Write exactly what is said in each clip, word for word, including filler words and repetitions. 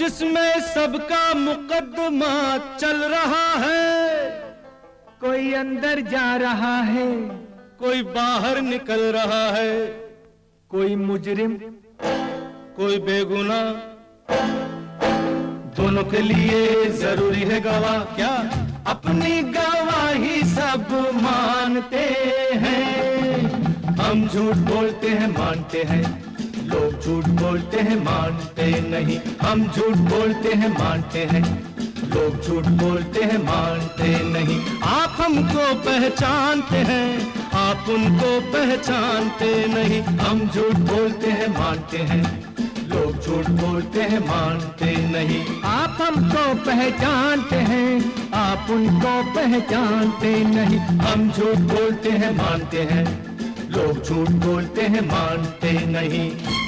जिसमें सबका मुकदमा चल रहा है। कोई अंदर जा रहा है, कोई बाहर निकल रहा है। कोई मुजरिम, कोई बेगुनाह, दोनों के लिए जरूरी है गवाह। क्या अपनी गवाही सब मानते हैं। हम झूठ बोलते हैं मानते हैं, लोग झूठ बोलते हैं मानते नहीं। हम झूठ बोलते हैं मानते हैं, लोग झूठ बोलते हैं मानते नहीं। आप हमको पहचानते हैं, आप उनको पहचानते नहीं। हम झूठ बोलते हैं मानते हैं, लोग झूठ बोलते हैं मानते नहीं। आप हमको पहचानते हैं, आप उनको पहचानते नहीं। हम झूठ बोलते हैं मानते हैं, लोग झूठ बोलते हैं मानते नहीं।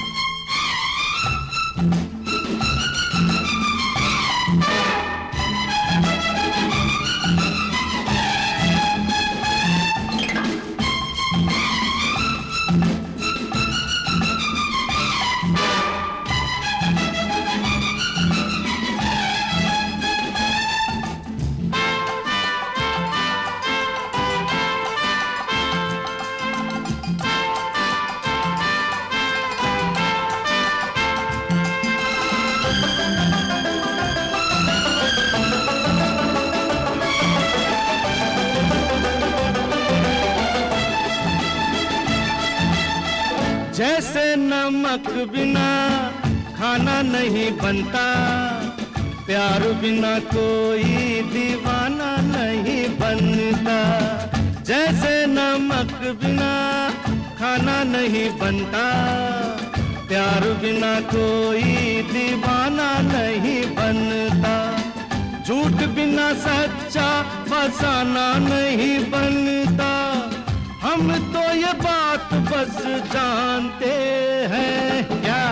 जैसे नमक बिना खाना नहीं बनता, प्यार बिना कोई दीवाना नहीं बनता। जैसे नमक बिना खाना नहीं बनता, प्यार बिना कोई दीवाना नहीं बनता। झूठ बिना सच्चा फसाना नहीं बनता। हम तो ये बात बस जानते हैं। क्या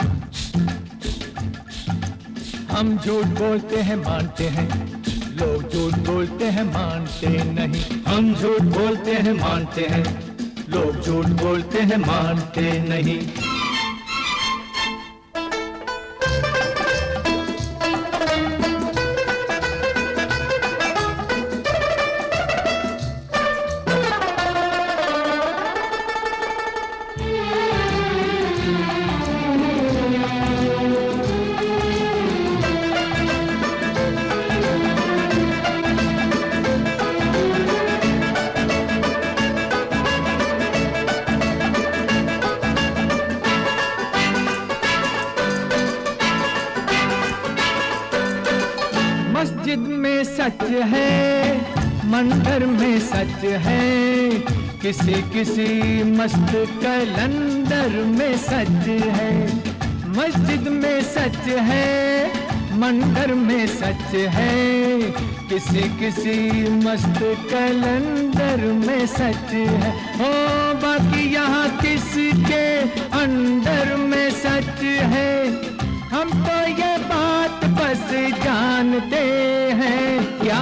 हम झूठ बोलते हैं मानते हैं, लोग झूठ बोलते हैं मानते नहीं। हम झूठ बोलते हैं मानते हैं, लोग झूठ बोलते हैं मानते नहीं। मस्जिद में सच है, मंदिर में सच है, किसी किसी मस्त कैलेंडर में सच है। मस्जिद में सच है, मंदिर में सच है, किसी किसी मस्त कैलेंडर में सच है। ओ बाकी यहाँ किसके अंदर में सच है। हम तो ये बात बस जानते हैं। क्या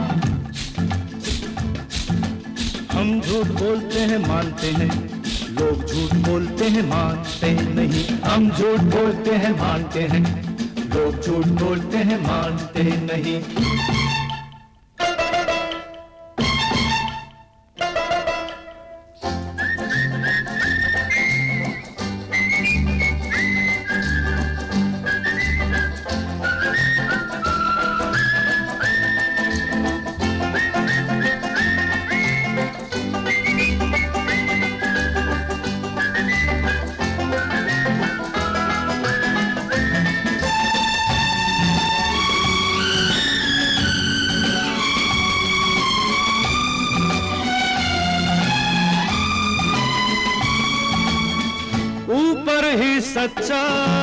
हम झूठ बोलते हैं मानते हैं, लोग झूठ बोलते हैं मानते नहीं। हम झूठ बोलते हैं मानते हैं, लोग झूठ बोलते हैं मानते नहीं। ऊपर ही सच्चा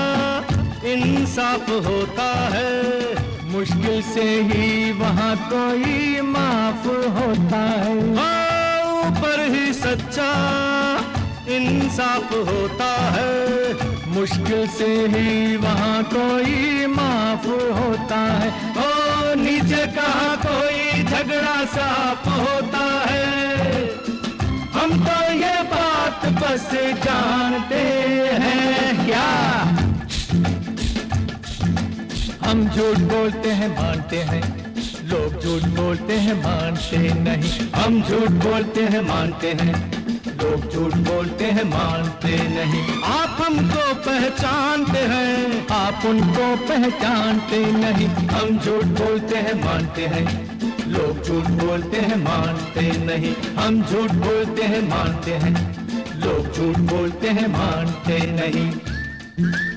इंसाफ होता है, मुश्किल से ही वहाँ कोई माफ होता है। ऊपर ही सच्चा इंसाफ होता है, मुश्किल से ही वहाँ कोई माफ होता है। ओ नीचे कहाँ कोई झगड़ा साफ होता है। हम तो ये बात बस जानते हैं। क्या हम झूठ बोलते हैं मानते हैं, लोग झूठ बोलते हैं मानते नहीं। हम झूठ बोलते हैं मानते हैं, लोग झूठ बोलते हैं मानते नहीं। आप हमको पहचानते हैं, आप उनको पहचानते नहीं। हम झूठ बोलते हैं मानते हैं, लोग झूठ बोलते हैं मानते नहीं। हम झूठ बोलते हैं मानते हैं, लोग झूठ बोलते हैं मानते नहीं।